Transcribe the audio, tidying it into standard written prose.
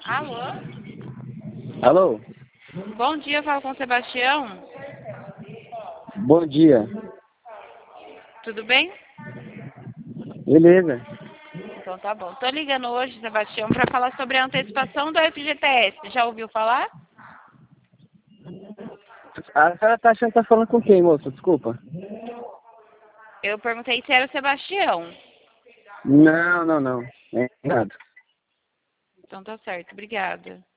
Alô? Alô? Bom dia, falo com o Sebastião. Bom dia. Tudo bem? Beleza. Então tá bom. Tô ligando hoje, Sebastião, para falar sobre a antecipação do FGTS. Já ouviu falar? A senhora tá achando que tá falando com quem, moço? Desculpa. Eu perguntei se era o Sebastião. Não. É nada. Então tá certo, obrigada.